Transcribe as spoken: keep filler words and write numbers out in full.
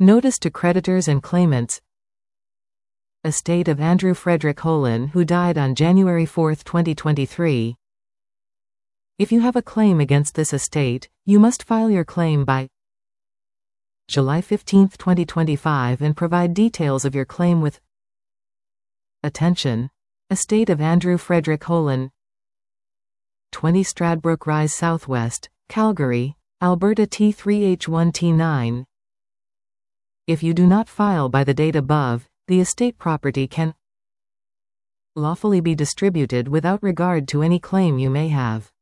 Notice to creditors and claimants. Estate of Andrew Frederick Holen, who died on January fourth, twenty twenty-three. If you have a claim against this estate, you must file your claim by July fifteenth, twenty twenty-five and provide details of your claim with Attention! Estate of Andrew Frederick Holen, twenty Stradbroke Rise Southwest, Calgary, Alberta T three H one T nine. If you do not file by the date above, the estate property can lawfully be distributed without regard to any claim you may have.